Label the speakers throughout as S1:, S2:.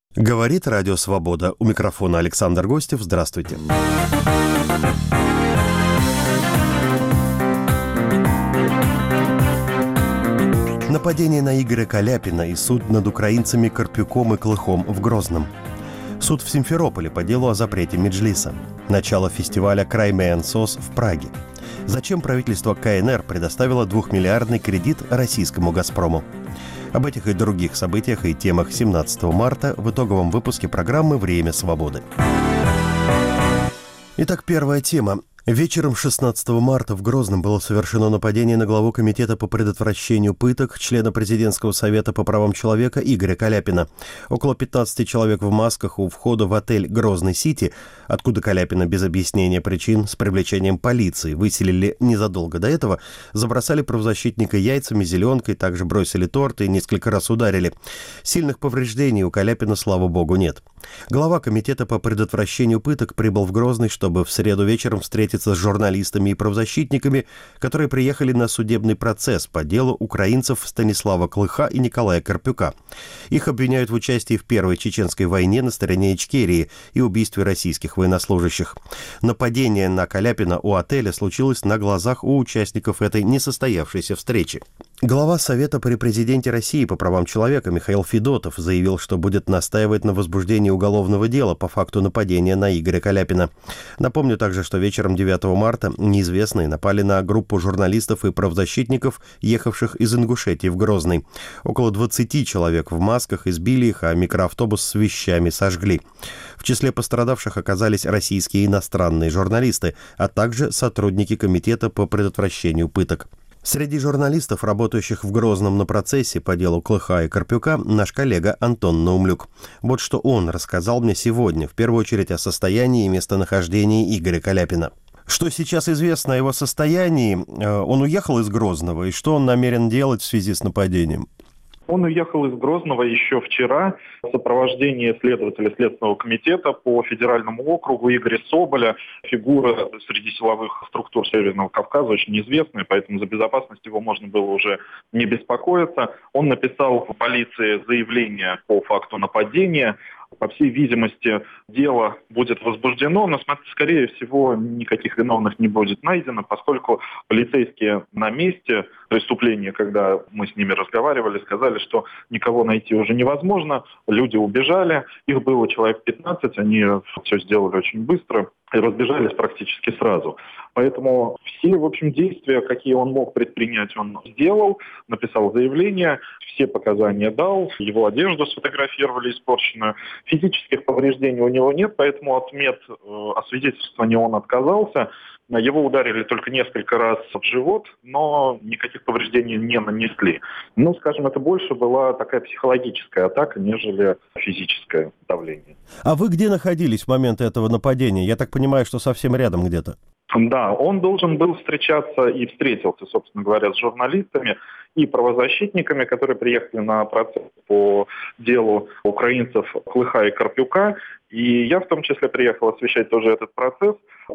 S1: Говорит Радио Свобода. У микрофона Александр Гостев. Здравствуйте. Нападение на Игоря Каляпина и суд над украинцами Карпюком и Клыхом в Грозном. Суд в Симферополе по делу о запрете Меджлиса. Начало фестиваля «Краймеен-СОС» в Праге. Зачем правительство КНР предоставило 2-миллиардный кредит российскому «Газпрому». Об этих и других событиях и темах 17 марта в итоговом выпуске программы «Время свободы». Итак, первая тема. Вечером 16 марта в Грозном было совершено нападение на главу Комитета по предотвращению пыток, члена Президентского совета по правам человека Игоря Каляпина. Около 15 человек в масках у входа в отель «Грозный Сити», откуда Каляпина без объяснения причин с привлечением полиции выселили незадолго до этого, забросали правозащитника яйцами, зеленкой, также бросили торт и несколько раз ударили. Сильных повреждений у Каляпина, слава богу, нет. Глава Комитета по предотвращению пыток прибыл в Грозный, чтобы в среду вечером встретиться с журналистами и правозащитниками, которые приехали на судебный процесс по делу украинцев Станислава Клыха и Николая Карпюка. Их обвиняют в участии в Первой чеченской войне на стороне Ичкерии и убийстве российских военнослужащих. Нападение на Каляпина у отеля случилось на глазах у участников этой несостоявшейся встречи. Глава Совета при президенте России по правам человека Михаил Федотов заявил, что будет настаивать на возбуждении уголовного дела по факту нападения на Игоря Каляпина. Напомню также, что вечером 9 марта неизвестные напали на группу журналистов и правозащитников, ехавших из Ингушетии в Грозный. Около 20 человек в масках избили их, а микроавтобус с вещами сожгли. В числе пострадавших оказались российские и иностранные журналисты, а также сотрудники Комитета по предотвращению пыток. Среди журналистов, работающих в Грозном на процессе по делу Клыха и Карпюка, наш коллега Антон Наумлюк. Вот что он рассказал мне сегодня, в первую очередь о состоянии и местонахождении Игоря Каляпина. Что сейчас известно о его состоянии? Он уехал из Грозного, и что он намерен делать в связи с нападением?
S2: Он уехал из Грозного еще вчера в сопровождении следователя Следственного комитета по федеральному округу Игоря Соболя. Фигура среди силовых структур Северного Кавказа очень известная, поэтому за безопасность его можно было уже не беспокоиться. Он написал в полиции заявление по факту нападения. По всей видимости, дело будет возбуждено, но, скорее всего, никаких виновных не будет найдено, поскольку полицейские на месте преступления, когда мы с ними разговаривали, сказали, что никого найти уже невозможно, люди убежали, их было человек 15, они все сделали очень быстро и разбежались практически сразу. Поэтому все, в общем, действия, какие он мог предпринять, он сделал, написал заявление, все показания дал, его одежду сфотографировали испорченную. Физических повреждений у него нет, поэтому от освидетельствования он отказался. Его ударили только несколько раз в живот, но никаких повреждений не нанесли. Ну, скажем, это больше была такая психологическая атака, нежели физическое давление.
S1: А вы где находились в момент этого нападения? Я так понимаю, что совсем рядом где-то.
S2: Да, он должен был встречаться и встретился, собственно говоря, с журналистами и правозащитниками, которые приехали на процесс по делу украинцев Клыха и Карпюка. И я в том числе приехал освещать тоже этот процесс,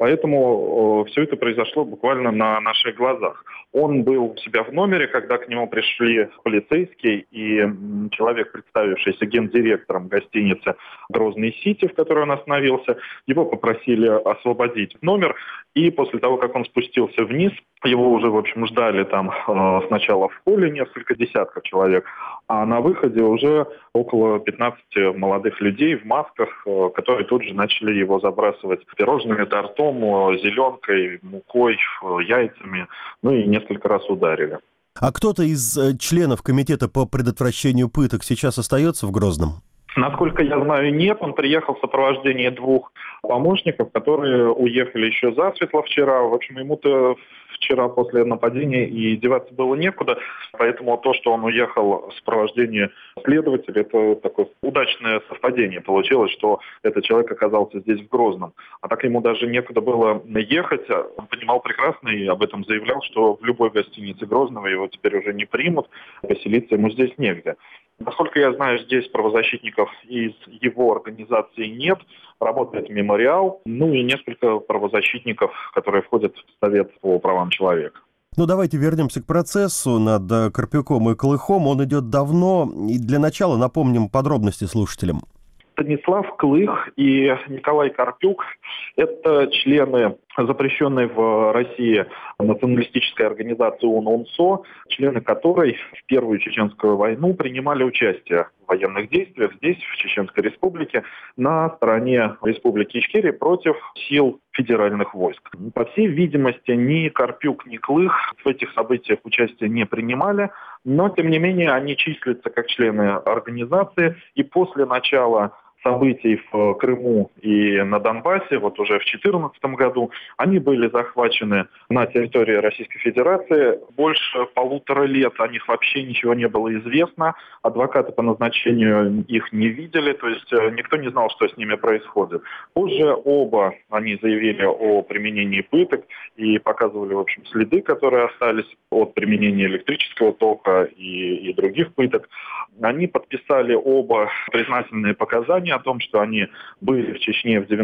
S2: поэтому все это произошло буквально на наших глазах. Он был у себя в номере, когда к нему пришли полицейские и человек, представившийся гендиректором гостиницы «Грозный Сити», в которой он остановился. Его попросили освободить номер, и после того, как он спустился вниз, его уже, в общем, ждали там сначала в холле несколько десятков человек, а на выходе уже около 15 молодых людей в масках, которые тут же начали его забрасывать пирожными, тортом, зеленкой, мукой, яйцами, ну и несколько раз ударили.
S1: А кто-то из членов Комитета по предотвращению пыток сейчас остается в Грозном?
S2: Насколько я знаю, нет. Он приехал в сопровождении 2 помощников, которые уехали еще засветло вчера. В общем, ему-то вчера после нападения и деваться было некуда. Поэтому то, что он уехал в сопровождении следователя, это такое удачное совпадение получилось, что этот человек оказался здесь, в Грозном. А так ему даже некуда было ехать. Он понимал прекрасно и об этом заявлял, что в любой гостинице Грозного его теперь уже не примут, поселиться ему здесь негде. Насколько я знаю, здесь правозащитников из его организации нет. Работает мемориал, ну и несколько правозащитников, которые входят в Совет по правам человека.
S1: Ну, давайте вернемся к процессу над Карпюком и Клыхом. Он идет давно. И для начала напомним подробности слушателям.
S2: Станислав Клых и Николай Карпюк – это члены запрещенной в России националистической организации ООН-УНСО, члены которой в Первую Чеченскую войну принимали участие в военных действиях здесь, в Чеченской Республике, на стороне Республики Ичкерия против сил федеральных войск. По всей видимости, ни Карпюк, ни Клых в этих событиях участие не принимали, но, тем не менее, они числятся как члены организации, и после начала событий в Крыму и на Донбассе, вот уже в 2014 году, они были захвачены на территории Российской Федерации. Больше 1,5 лет о них вообще ничего не было известно. Адвокаты по назначению их не видели, то есть никто не знал, что с ними происходит. Позже оба они заявили о применении пыток и показывали, в общем, следы, которые остались от применения электрического тока и других пыток. Они подписали оба признательные показания о том, что они были в Чечне в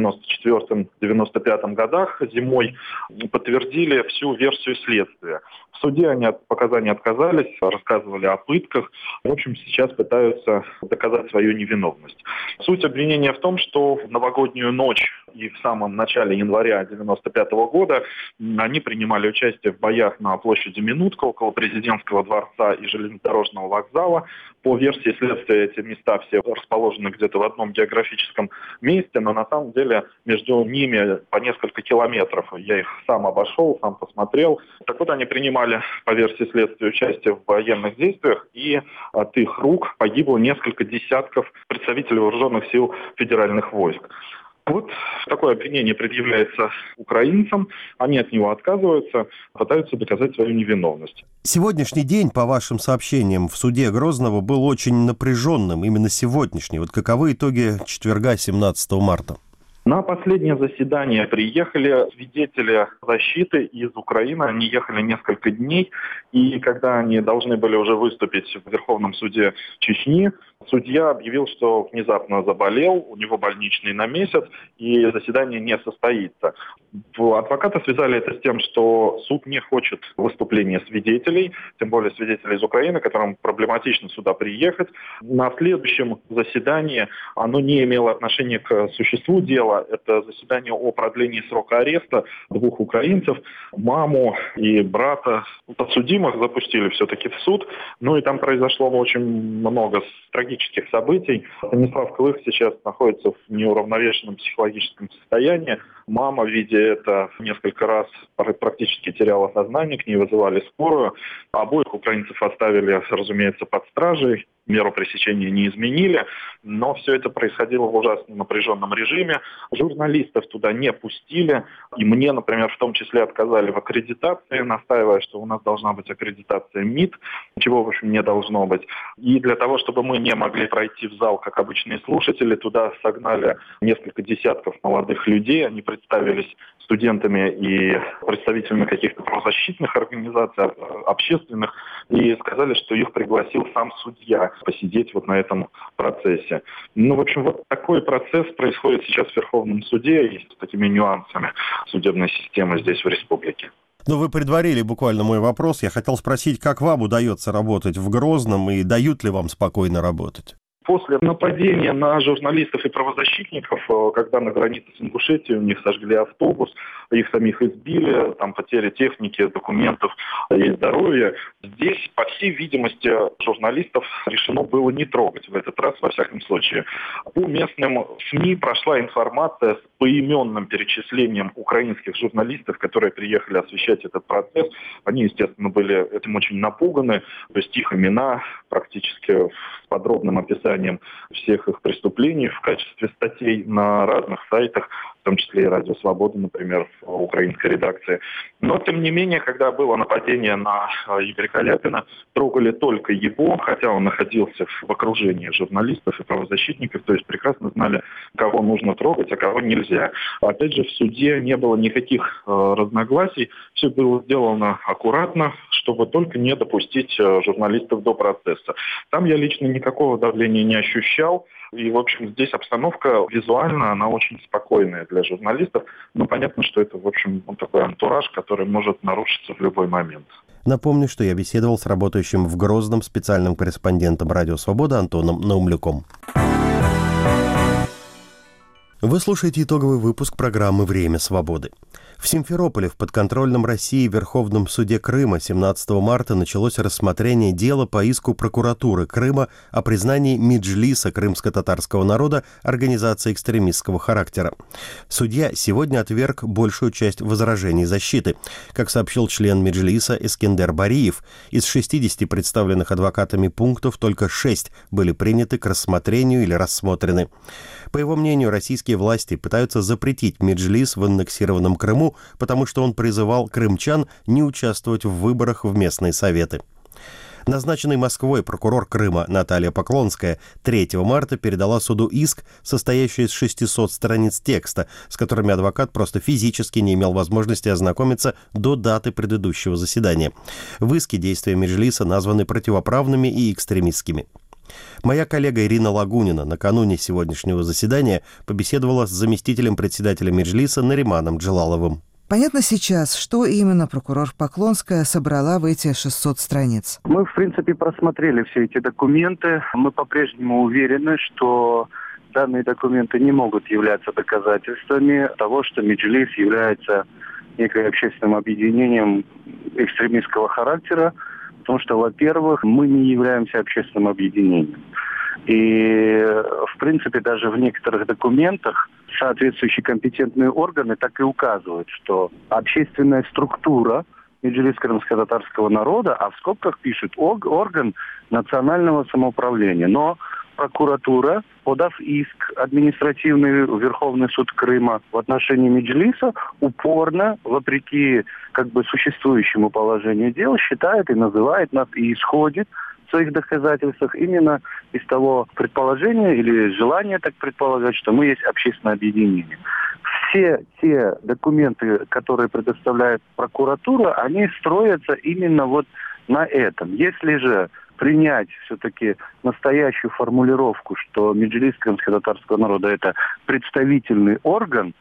S2: 1994-1995 годах зимой, подтвердили всю версию следствия. В суде они от показаний отказались, рассказывали о пытках. В общем, сейчас пытаются доказать свою невиновность. Суть обвинения в том, что в новогоднюю ночь и в самом начале января 1995 года они принимали участие в боях на площади Минутка около Президентского дворца и железнодорожного вокзала. По версии следствия, эти места все расположены где-то в одном географическом месте, но на самом деле между ними по несколько километров. Я их сам обошел, сам посмотрел. Так вот, они принимали, по версии следствия, участие в военных действиях, и от их рук погибло несколько десятков представителей вооруженных сил федеральных войск. Вот такое обвинение предъявляется украинцам, они от него отказываются, пытаются доказать свою невиновность.
S1: Сегодняшний день, по вашим сообщениям, в суде Грозного был очень напряженным, именно сегодняшний. Вот каковы итоги четверга, 17 марта?
S2: На последнее заседание приехали свидетели защиты из Украины. Они ехали несколько дней, и когда они должны были уже выступить в Верховном суде Чечни, судья объявил, что внезапно заболел, у него больничный на месяц, и заседание не состоится. Адвокаты связали это с тем, что суд не хочет выступления свидетелей, тем более свидетелей из Украины, которым проблематично сюда приехать. На следующем заседании оно не имело отношения к существу дела. Это заседание о продлении срока ареста 2 украинцев. Маму и брата подсудимых запустили все-таки в суд. Ну и там произошло очень много трагических событий. Станислав Клых сейчас находится в неуравновешенном психологическом состоянии. Мама, видя это, несколько раз практически теряла сознание, к ней вызывали скорую. Обоих украинцев оставили, разумеется, под стражей. Меру пресечения не изменили, но все это происходило в ужасно напряженном режиме. Журналистов туда не пустили, и мне, например, в том числе отказали в аккредитации, настаивая, что у нас должна быть аккредитация МИД, чего, в общем, не должно быть. И для того, чтобы мы не могли пройти в зал, как обычные слушатели, туда согнали несколько десятков молодых людей, они представились студентами и представителями каких-то правозащитных организаций, общественных, и сказали, что их пригласил сам судья посидеть вот на этом процессе. Ну, в общем, вот такой процесс происходит сейчас в Верховном суде и с такими нюансами судебной системы здесь, в республике.
S1: Ну, вы предварили буквально мой вопрос. Я хотел спросить, как вам удается работать в Грозном и дают ли вам спокойно работать?
S2: После нападения на журналистов и правозащитников, когда на границе с Ингушетией у них сожгли автобус, их самих избили, там потери техники, документов и здоровья, здесь, по всей видимости, журналистов решено было не трогать в этот раз, во всяком случае. По местным СМИ прошла информация с поименным перечислением украинских журналистов, которые приехали освещать этот процесс. Они, естественно, были этим очень напуганы, то есть их имена практически с подробным описанием всех их преступлений в качестве статей на разных сайтах, в том числе и «Радио Свобода», например, в украинской редакции. Но, тем не менее, когда было нападение на Игоря Каляпина, трогали только его, хотя он находился в окружении журналистов и правозащитников, то есть прекрасно знали, кого нужно трогать, а кого нельзя. Опять же, в суде не было никаких разногласий, все было сделано аккуратно, чтобы только не допустить журналистов до процесса. Там я лично никакого давления не ощущал. И, в общем, здесь обстановка визуально, она очень спокойная для журналистов. Но понятно, что это, в общем, такой антураж, который может нарушиться в любой момент.
S1: Напомню, что я беседовал с работающим в Грозном специальным корреспондентом «Радио Свобода» Антоном Наумлюком. Вы слушаете итоговый выпуск программы «Время свободы». В Симферополе в подконтрольном России Верховном суде Крыма 17 марта началось рассмотрение дела по иску прокуратуры Крыма о признании Меджлиса крымско-татарского народа организацией экстремистского характера. Судья сегодня отверг большую часть возражений защиты. Как сообщил член Меджлиса Эскендер Бариев, из 60 представленных адвокатами пунктов только 6 были приняты к рассмотрению или рассмотрены. По его мнению, российские власти пытаются запретить Меджлис в аннексированном Крыму, потому что он призывал крымчан не участвовать в выборах в местные советы. Назначенный Москвой прокурор Крыма Наталья Поклонская 3 марта передала суду иск, состоящий из 600 страниц текста, с которыми адвокат просто физически не имел возможности ознакомиться до даты предыдущего заседания. В иске действия Меджлиса названы противоправными и экстремистскими. Моя коллега Ирина Лагунина накануне сегодняшнего заседания побеседовала с заместителем председателя Меджлиса Нариманом Джелаловым.
S3: Понятно сейчас, что именно прокурор Поклонская собрала в эти 600 страниц?
S4: Мы, в принципе, просмотрели все эти документы. Мы по-прежнему уверены, что данные документы не могут являться доказательствами того, что Меджлис является неким общественным объединением экстремистского характера, потому что, во-первых, мы не являемся общественным объединением. И, в принципе, даже в некоторых документах соответствующие компетентные органы так и указывают, что общественная структура Меджлис крымско-татарского народа, а в скобках пишут орган национального самоуправления. Но прокуратура, подав иск административный в Верховный суд Крыма в отношении Меджлиса, упорно, вопреки существующему положению дел, считает и называет нас и исходит в своих доказательствах именно из того предположения или желания так предполагать, что мы есть общественное объединение. Все те документы, которые предоставляет прокуратура, они строятся именно на этом. Если же принять все-таки настоящую формулировку, что Меджлис крымско-татарского народа – это представительный орган,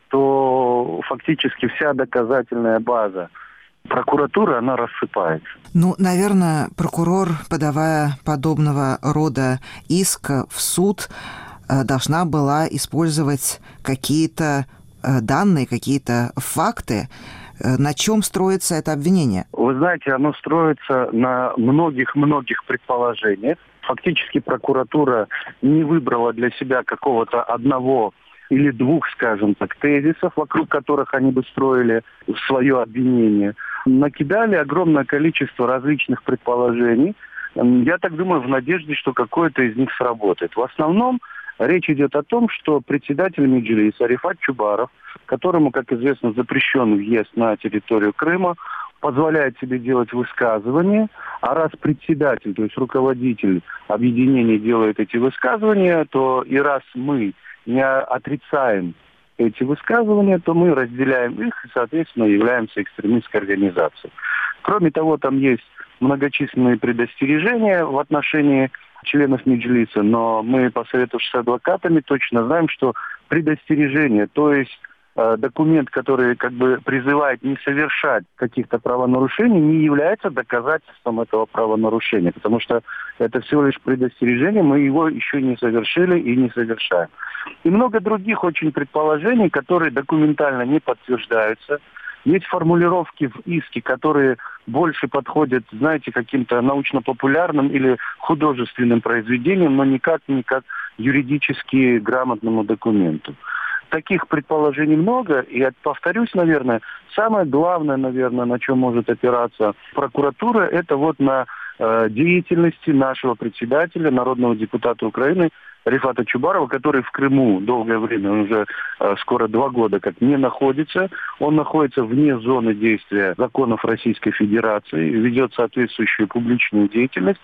S4: то фактически вся доказательная база прокуратуры, она рассыпается.
S3: Наверное, прокурор, подавая подобного рода иск в суд, должна была использовать какие-то данные, какие-то факты. На чем строится это обвинение?
S4: Вы знаете, оно строится на многих-многих предположениях. Фактически прокуратура не выбрала для себя какого-то одного или двух, скажем так, тезисов, вокруг которых они бы строили свое обвинение. Накидали огромное количество различных предположений. Я так думаю, в надежде, что какое-то из них сработает. В основном речь идет о том, что председатель Меджлиса Рифат Чубаров, которому, как известно, запрещен въезд на территорию Крыма, позволяет себе делать высказывания, а раз председатель, то есть руководитель объединения делает эти высказывания, то и раз мы не отрицаем эти высказывания, то мы разделяем их и, соответственно, являемся экстремистской организацией. Кроме того, там есть многочисленные предостережения в отношении членов Меджлиса, но мы, посоветовавшись с адвокатами, точно знаем, что предостережение, то есть документ, который призывает не совершать каких-то правонарушений, не является доказательством этого правонарушения, потому что это всего лишь предостережение, мы его еще не совершили и не совершаем. И много других очень предположений, которые документально не подтверждаются. Есть формулировки в иске, которые больше подходят, знаете, каким-то научно-популярным или художественным произведениям, но никак не как юридически грамотному документу. Таких предположений много, и повторюсь, наверное, самое главное, на чем может опираться прокуратура, это на деятельности нашего председателя, народного депутата Украины Рифата Чубарова, который в Крыму долгое время, он уже скоро 2 года как не находится. Он находится вне зоны действия законов Российской Федерации, ведет соответствующую публичную деятельность.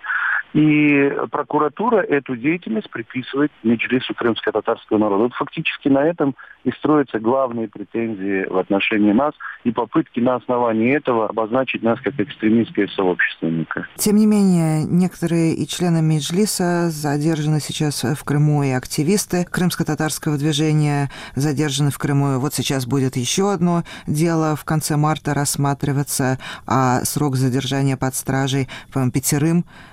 S4: И прокуратура эту деятельность приписывает Меджлису крымско-татарского народа. Фактически на этом и строятся главные претензии в отношении нас и попытки на основании этого обозначить нас как экстремистское сообщество.
S3: Тем не менее, некоторые и члены Меджлиса задержаны сейчас в Крыму, и активисты крымско-татарского движения задержаны в Крыму. Вот сейчас будет еще одно дело в конце марта рассматриваться, а срок задержания под стражей, по-моему, 5 представителям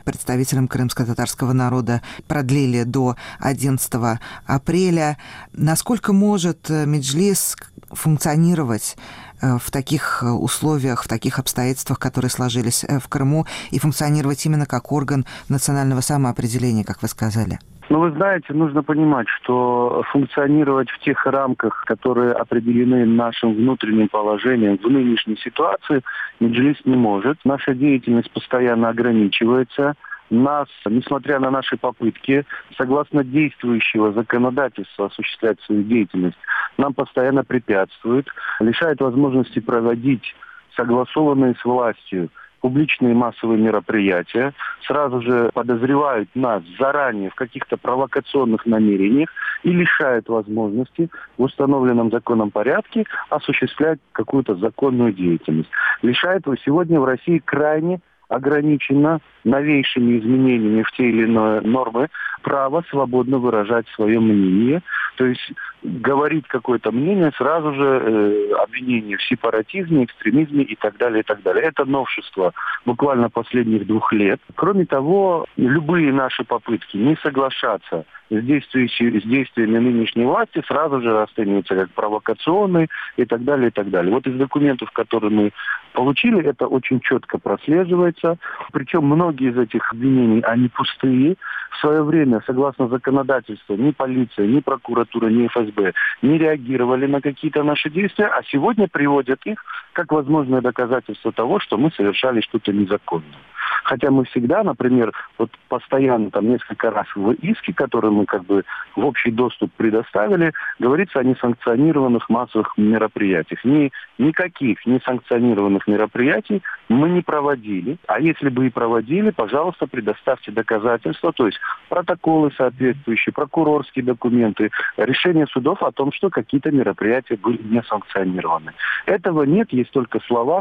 S3: представителям крымско-татарского народа продлили до 11 апреля. Насколько может Меджлис функционировать в таких условиях, в таких обстоятельствах, которые сложились в Крыму, и функционировать именно как орган национального самоопределения, как вы сказали?
S4: Ну, вы знаете, нужно понимать, что функционировать в тех рамках, которые определены нашим внутренним положением в нынешней ситуации, Меджлис не может. Наша деятельность постоянно ограничивается. Нас, несмотря на наши попытки, согласно действующего законодательства осуществлять свою деятельность, нам постоянно препятствуют, лишают возможности проводить согласованные с властью публичные массовые мероприятия, сразу же подозревают нас заранее в каких-то провокационных намерениях и лишают возможности в установленном законом порядке осуществлять какую-то законную деятельность. Лишает его сегодня в России крайне ограничено новейшими изменениями в те или иные нормы право свободно выражать свое мнение. То есть говорить какое-то мнение, сразу же обвинение в сепаратизме, экстремизме и так далее, и так далее. Это новшество буквально последних 2 лет. Кроме того, любые наши попытки не соглашаться с действиями нынешней власти сразу же расцениваются как провокационные и так далее, и так далее. Вот из документов, которые мы получили, это очень четко прослеживается. Причем многие из этих обвинений, они пустые. В свое время, согласно законодательству, ни полиция, ни прокуратура, ни ФСБ не реагировали на какие-то наши действия, а сегодня приводят их как возможное доказательство того, что мы совершали что-то незаконное. Хотя мы всегда, например, вот постоянно там несколько раз в иске, который мы как бы в общий доступ предоставили, говорится о несанкционированных массовых мероприятиях. Никаких несанкционированных мероприятий мы не проводили. А если бы и проводили, пожалуйста, предоставьте доказательства, то есть протоколы соответствующие, прокурорские документы, решения судов о том, что какие-то мероприятия были не санкционированы. Этого нет, есть только слова,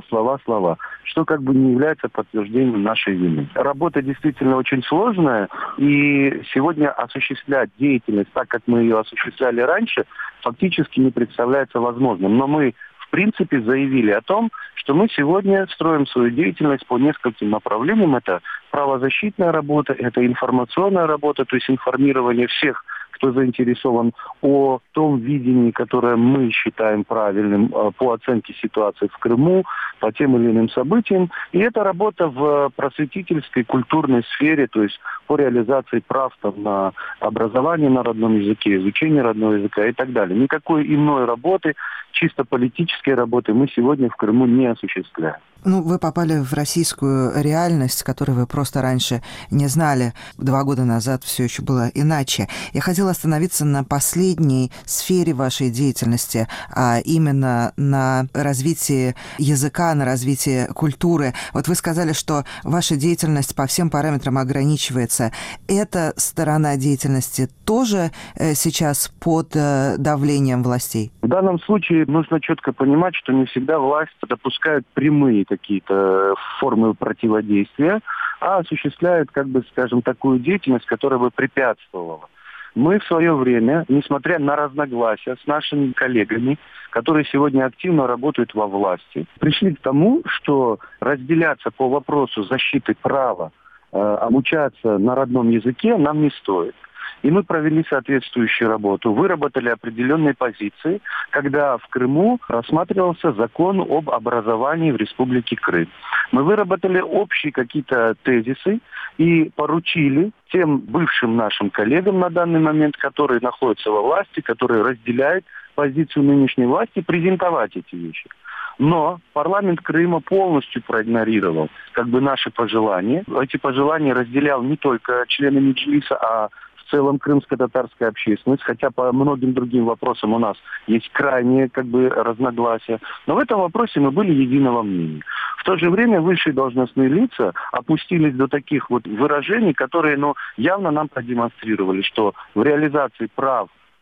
S4: что как бы не является подтверждением нашей вины. Работа действительно очень сложная, и сегодня осуществлять деятельность так, как мы ее осуществляли раньше, фактически не представляется возможным. Но мы, в принципе, заявили о том, что мы сегодня строим свою деятельность по нескольким направлениям. Это правозащитная работа, это информационная работа, то есть информирование всех, кто заинтересован, о том видении, которое мы считаем правильным по оценке ситуации в Крыму, по тем или иным событиям. И это работа в просветительской, культурной сфере, то есть по реализации прав там, на образование на родном языке, изучение родного языка и так далее. Никакой иной работы, чисто политической работы мы сегодня в Крыму не осуществляем.
S3: Ну, вы попали в российскую реальность, которую вы просто раньше не знали. 2 года назад все еще было иначе. Я хотела остановиться на последней сфере вашей деятельности, а именно на развитии языка, на развитии культуры. Вот вы сказали, что ваша деятельность по всем параметрам ограничивается. Эта сторона деятельности тоже сейчас под давлением властей?
S4: В данном случае нужно четко понимать, что не всегда власть допускает прямые какие-то формы противодействия, а осуществляют, как бы, скажем, такую деятельность, которая бы препятствовала. Мы в свое время, несмотря на разногласия с нашими коллегами, которые сегодня активно работают во власти, пришли к тому, что разделяться по вопросу защиты права обучаться на родном языке нам не стоит. И мы провели соответствующую работу, выработали определенные позиции, когда в Крыму рассматривался закон об образовании в Республике Крым. Мы выработали общие какие-то тезисы и поручили тем бывшим нашим коллегам на данный момент, которые находятся во власти, которые разделяют позицию нынешней власти, презентовать эти вещи. Но парламент Крыма полностью проигнорировал как бы наши пожелания. Эти пожелания разделял не только члены Меджлиса, а в целом крымско-татарская общественность, хотя по многим другим вопросам у нас есть крайние как бы разногласия. Но в этом вопросе мы были единого мнения. В то же время высшие должностные лица опустились до таких вот выражений, которые явно нам продемонстрировали, что в реализации прав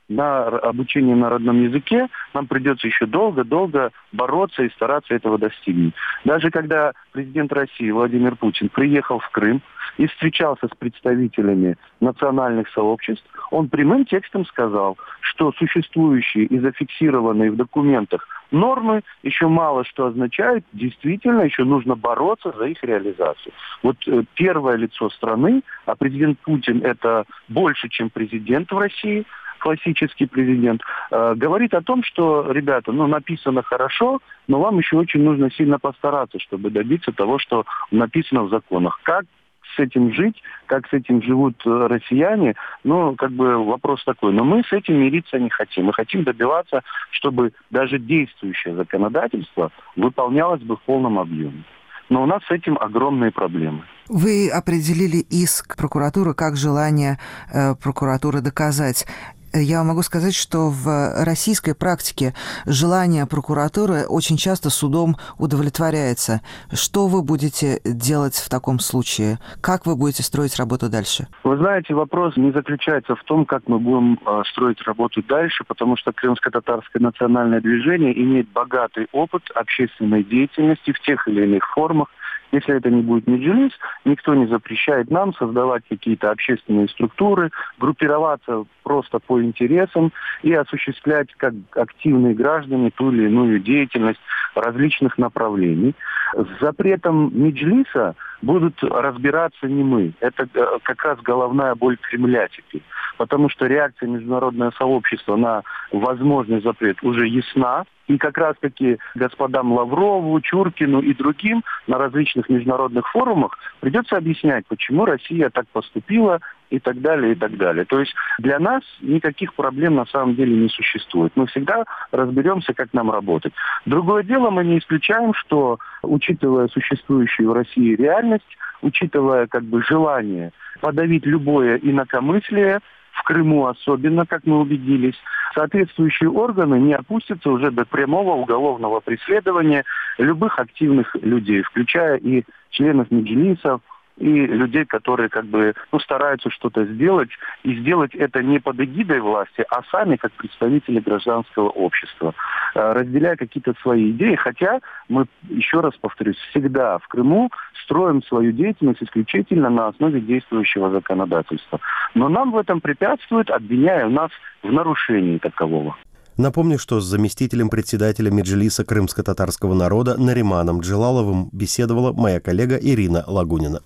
S4: на обучение на родном языке, нам придется еще долго-долго бороться и стараться этого достигнуть. Даже когда президент России Владимир Путин приехал в Крым и встречался с представителями национальных сообществ, он прямым текстом сказал, что существующие и зафиксированные в документах нормы еще мало что означают, действительно еще нужно бороться за их реализацию. Вот первое лицо страны, а президент Путин это больше, чем президент в России, классический президент, говорит о том, что, ребята, написано хорошо, но вам еще очень нужно сильно постараться, чтобы добиться того, что написано в законах. Как с этим жить, как с этим живут россияне, вопрос такой. Но мы с этим мириться не хотим. Мы хотим добиваться, чтобы даже действующее законодательство выполнялось бы в полном объеме. Но у нас с этим огромные проблемы.
S3: Вы определили иск прокуратуры как желание прокуратуры доказать. Я могу сказать, что в российской практике желание прокуратуры очень часто судом удовлетворяется. Что вы будете делать в таком случае? Как вы будете строить работу дальше?
S4: Вы знаете, вопрос не заключается в том, как мы будем строить работу дальше, потому что Крымско-татарское национальное движение имеет богатый опыт общественной деятельности в тех или иных формах. Если это не будет Меджлис, никто не запрещает нам создавать какие-то общественные структуры, группироваться просто по интересам и осуществлять как активные граждане ту или иную деятельность различных направлений. С запретом Меджлиса будут разбираться не мы. Это как раз головная боль Кремля теперь. Потому что реакция международного сообщества на возможный запрет уже ясна. И как раз-таки господам Лаврову, Чуркину и другим на различных международных форумах придется объяснять, почему Россия так поступила и так далее, и так далее. То есть для нас никаких проблем на самом деле не существует. Мы всегда разберемся, как нам работать. Другое дело, мы не исключаем, что, учитывая существующую в России реальность, учитывая желание подавить любое инакомыслие, в Крыму особенно, как мы убедились, соответствующие органы не опустятся уже до прямого уголовного преследования любых активных людей, включая и членов Меджлиса, и людей, которые стараются что-то сделать, и сделать это не под эгидой власти, а сами как представители гражданского общества, разделяя какие-то свои идеи. Хотя мы, еще раз повторюсь, всегда в Крыму строим свою деятельность исключительно на основе действующего законодательства. Но нам в этом препятствуют, обвиняя нас в нарушении такового.
S1: Напомню, что с заместителем председателя Меджлиса крымско-татарского народа Нариманом Джелаловым беседовала моя коллега Ирина Лагунина.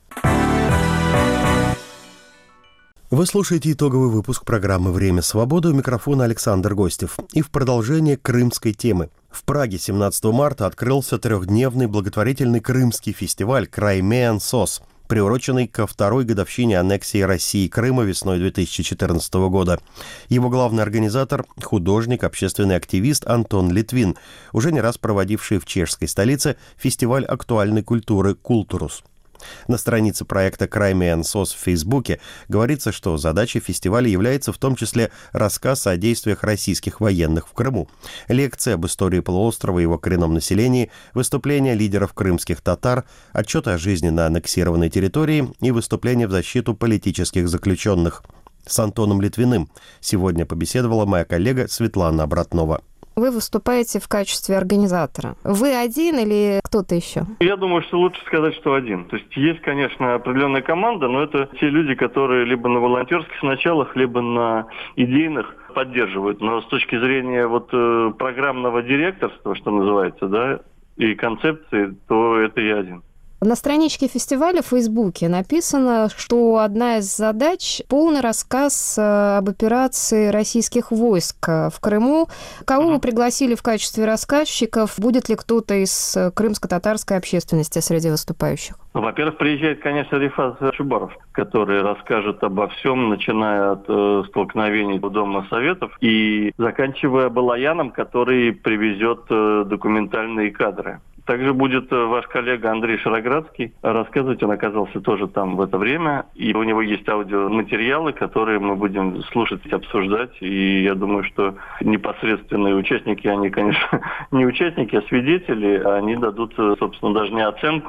S1: Вы слушаете итоговый выпуск программы «Время свободы», у микрофона Александр Гостев. И в продолжение крымской темы. В Праге 17 марта открылся трехдневный благотворительный крымский фестиваль «Краймеан СОС», приуроченный ко второй годовщине аннексии России Крыма весной 2014 года. Его главный организатор – художник, общественный активист Антон Литвин, уже не раз проводивший в чешской столице фестиваль актуальной культуры «Культурус». На странице проекта «Краймеан СОС» в Фейсбуке говорится, что задачей фестиваля является в том числе рассказ о действиях российских военных в Крыму, лекции об истории полуострова и его коренном населении, выступления лидеров крымских татар, отчеты о жизни на аннексированной территории и выступления в защиту политических заключенных. С Антоном Литвиным сегодня побеседовала моя коллега Светлана Братнова.
S5: Вы выступаете в качестве организатора. Вы один или кто-то еще?
S6: Я думаю, что лучше сказать, что один. То есть, конечно, определенная команда, но это те люди, которые либо на волонтерских началах, либо на идейных поддерживают. Но с точки зрения программного директорства, что называется, и концепции, то это я один.
S5: На страничке фестиваля в Фейсбуке написано, что одна из задач – полный рассказ об операции российских войск в Крыму. Кого вы пригласили в качестве рассказчиков? Будет ли кто-то из крымско-татарской общественности среди выступающих?
S6: Во-первых, приезжает, конечно, Рифат Чубаров, который расскажет обо всем, начиная от столкновений у Дома Советов и заканчивая Балаяном, который привезет документальные кадры. Также будет ваш коллега Андрей Шароградский рассказывать, он оказался тоже там в это время, и у него есть аудиоматериалы, которые мы будем слушать и обсуждать, и я думаю, что непосредственные участники, они, конечно, не участники, а свидетели, они дадут, собственно, даже не оценку,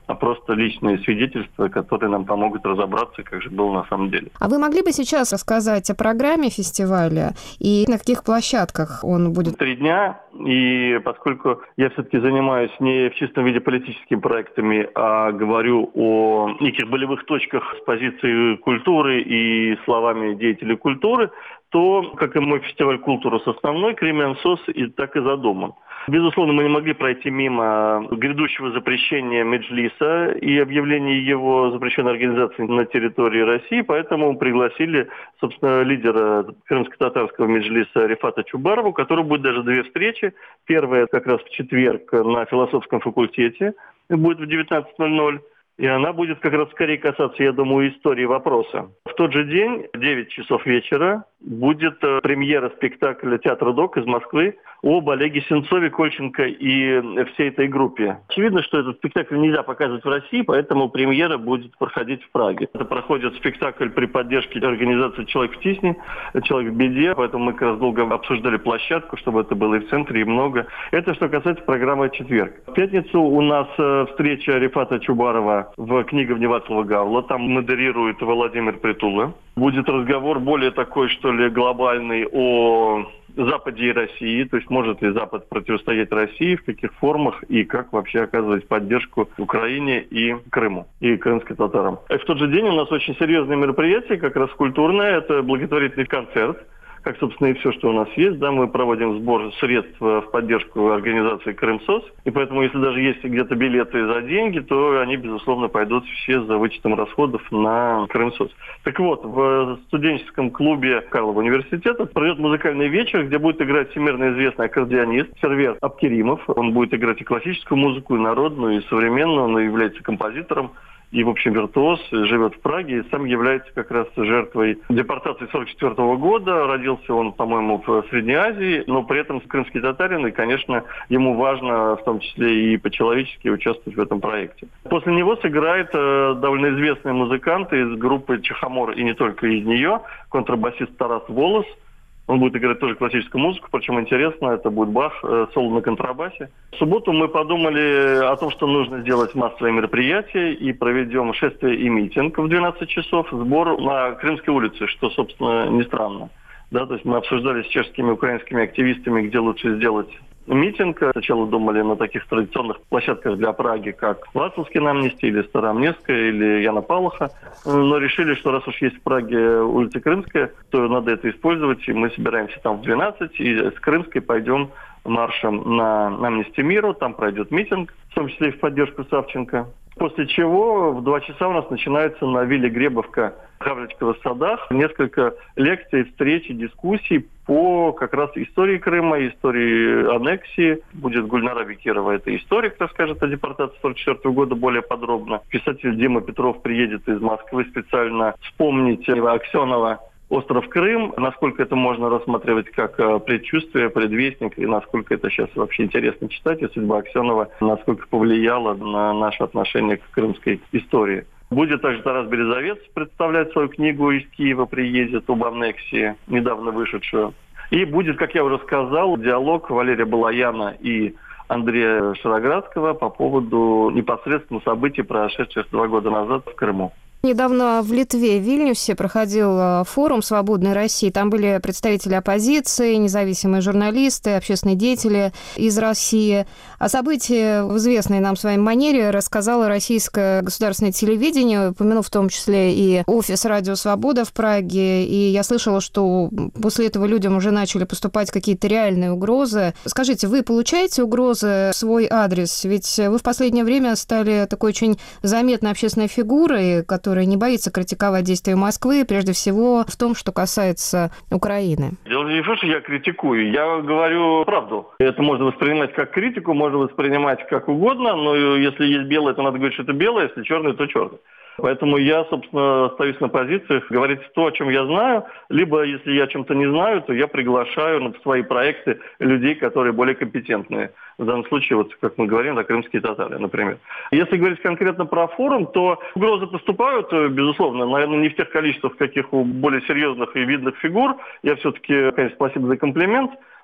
S6: а просто личные свидетельства, которые нам помогут разобраться, как же было на самом деле.
S5: А вы могли бы сейчас рассказать о программе фестиваля и на каких площадках он будет?
S6: 3 дня, и поскольку я все-таки занимаюсь не в чистом виде политическими проектами, а говорю о неких болевых точках с позиции культуры и словами деятелей культуры, то, как и мой фестиваль «Культура» с основной Кремянсос, и так и задуман. Безусловно, мы не могли пройти мимо грядущего запрещения Меджлиса и объявления его запрещенной организации на территории России, поэтому пригласили, собственно, лидера крымско-татарского Меджлиса Рифата Чубарова, у которого будет даже 2 встречи. Первая как раз в четверг на философском факультете, будет в 19:00. И она будет как раз скорее касаться, я думаю, истории вопроса. В тот же день, в 9 часов вечера, будет премьера спектакля «Театр ДОК» из Москвы об Олеге Сенцове, Кольченко и всей этой группе. Очевидно, что этот спектакль нельзя показывать в России, поэтому премьера будет проходить в Праге. Это проходит спектакль при поддержке организации «Человек в тисне», «Человек в беде», поэтому мы как раз долго обсуждали площадку, чтобы это было и в центре, и много. Это что касается программы «Четверг». В пятницу у нас встреча Рифата Чубарова в книговне Вацлава Гавла. Там модерирует Владимир Притула. Будет разговор более такой, что ли, глобальный о Западе и России, то есть может ли Запад противостоять России, в каких формах и как вообще оказывать поддержку Украине и Крыму, и крымско-татарам. И в тот же день у нас очень серьезное мероприятие, как раз культурное, это благотворительный концерт, как, собственно, и все, что у нас есть. Да, мы проводим сбор средств в поддержку организации «Крымсос». И поэтому, если даже есть где-то билеты за деньги, то они, безусловно, пойдут все за вычетом расходов на «Крымсос». Так вот, в студенческом клубе Карлова университета пройдет музыкальный вечер, где будет играть всемирно известный аккордеонист Сервер Абкеримов. Он будет играть и классическую музыку, и народную, и современную. Он является композитором. И, в общем, виртуоз, живет в Праге и сам является как раз жертвой депортации 1944 года. Родился он, по-моему, в Средней Азии, но при этом крымский татарин, и, конечно, ему важно, в том числе и по-человечески, участвовать в этом проекте. После него сыграет довольно известный музыкант из группы «Чехомор», и не только из нее, контрабасист Тарас Волос. Он будет играть тоже классическую музыку, причем интересно, это будет Бах, соло на контрабасе. В субботу мы подумали о том, что нужно сделать массовое мероприятие, и проведем шествие и митинг в 12 часов, сбор на Крымской улице, что, собственно, не странно. Да, то есть мы обсуждали с чешскими и украинскими активистами, где лучше сделать митинг. Сначала думали на таких традиционных площадках для Праги, как Вацлавский на Амнисте, или Староамнестская, или Яна Палаха. Но решили, что раз уж есть в Праге улица Крымская, то надо это использовать. И мы собираемся там в 12, и с Крымской пойдем маршем на Амнисте Миру. Там пройдет митинг, в том числе и в поддержку Савченко. После чего в 2 часа у нас начинается на вилле Гребовка в Гавриловских садах несколько лекций, встреч и дискуссий по как раз истории Крыма, истории аннексии. Будет Гульнара Бекирова, это историк, расскажет о депортации 1944 года более подробно. Писатель Дима Петров приедет из Москвы специально вспомнить Аксенова «Остров Крым», насколько это можно рассматривать как предчувствие, предвестник, и насколько это сейчас вообще интересно читать, и судьба Аксенова, насколько повлияла на наше отношение к крымской истории. Будет также Тарас Березовец представлять свою книгу из Киева, приедет об аннексии, недавно вышедшую. И будет, как я уже сказал, диалог Валерия Балаяна и Андрея Шароградского по поводу непосредственно событий, прошедших 2 года назад в Крыму.
S5: Недавно в Литве, в Вильнюсе, проходил форум «Свободной России». Там были представители оппозиции, независимые журналисты, общественные деятели из России. О событии в известной нам с вами манере рассказало российское государственное телевидение, упомянув в том числе и офис «Радио Свобода» в Праге. И я слышала, что после этого людям уже начали поступать какие-то реальные угрозы. Скажите, вы получаете угрозы в свой адрес? Ведь вы в последнее время стали такой очень заметной общественной фигурой, которая не боится критиковать действия Москвы, прежде всего в том, что касается Украины.
S6: Дело не в том, что я критикую, я говорю правду. Это можно воспринимать как критику, можно воспринимать как угодно, но если есть белое, то надо говорить, что это белое, если черное, то черное. Поэтому я, собственно, остаюсь на позициях говорить то, о чем я знаю, либо, если я о чем-то не знаю, то я приглашаю в свои проекты людей, которые более компетентные. В данном случае, вот как мы говорим, да, крымские татары, например. Если говорить конкретно про форум, то угрозы поступают, безусловно, наверное, не в тех количествах, каких у более серьезных и видных фигур. Я все-таки, конечно, спасибо за комплимент.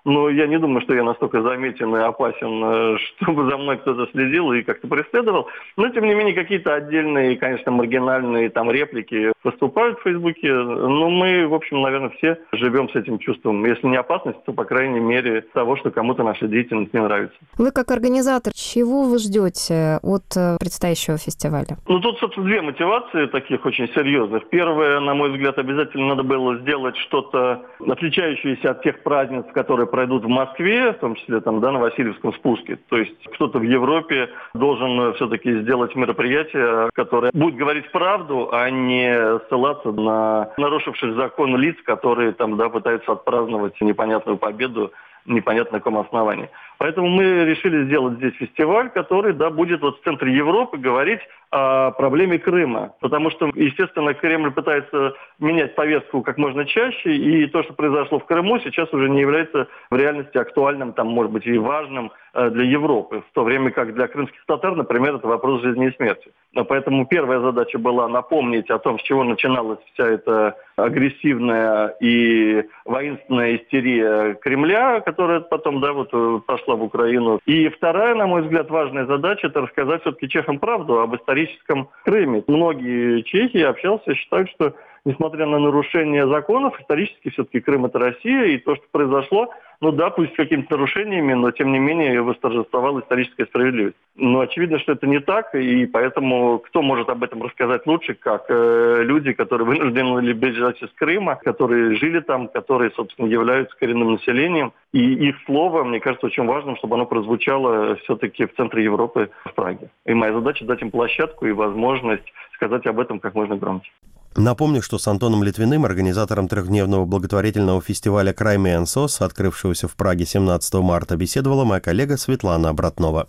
S6: но я не думаю, что я настолько заметен и опасен, чтобы за мной кто-то следил и как-то преследовал. Но, тем не менее, какие-то отдельные, конечно, маргинальные там реплики поступают в Фейсбуке. Но мы, в общем, наверное, все живем с этим чувством. Если не опасность, то, по крайней мере, того, что кому-то наша деятельность не нравится.
S5: Вы, как организатор, чего вы ждете от предстоящего фестиваля?
S6: Ну, тут, собственно, две мотивации таких очень серьезных. Первое, на мой взгляд, обязательно надо было сделать что-то отличающееся от тех празднеств, которые пройдут в Москве, в том числе там, да, на Васильевском спуске. То есть кто-то в Европе должен все-таки сделать мероприятие, которое будет говорить правду, а не ссылаться на нарушивших закон лиц, которые там, да, пытаются отпраздновать непонятную победу, непонятно на каком основании. Поэтому мы решили сделать здесь фестиваль, который, да, будет вот в центре Европы говорить о проблеме Крыма. Потому что, естественно, Кремль пытается менять повестку как можно чаще, и то, что произошло в Крыму, сейчас уже не является в реальности актуальным, там, может быть, и важным для Европы. В то время как для крымских татар, например, это вопрос жизни и смерти. Поэтому первая задача была напомнить о том, с чего начиналась вся эта агрессивная и воинственная истерия Кремля, которая потом, да, вот пошла в Украину. И вторая, на мой взгляд, важная задача – это рассказать все-таки чехам правду об историческом Крыме. Многие чехи, я общался, считают, что несмотря на нарушение законов, исторически все-таки Крым – это Россия, и то, что произошло, ну да, пусть с какими-то нарушениями, но тем не менее восторжествовала историческая справедливость. Но очевидно, что это не так, и поэтому кто может об этом рассказать лучше, как люди, которые вынуждены бежать из Крыма, которые жили там, которые, собственно, являются коренным населением. И их слово, мне кажется, очень важным, чтобы оно прозвучало все-таки в центре Европы, в Праге. И моя задача дать им площадку и возможность сказать об этом как можно громче.
S1: Напомню, что с Антоном Литвиным, организатором трехдневного благотворительного фестиваля «Крайме Энсос», открывшегося в Праге 17 марта, беседовала моя коллега Светлана Братнова.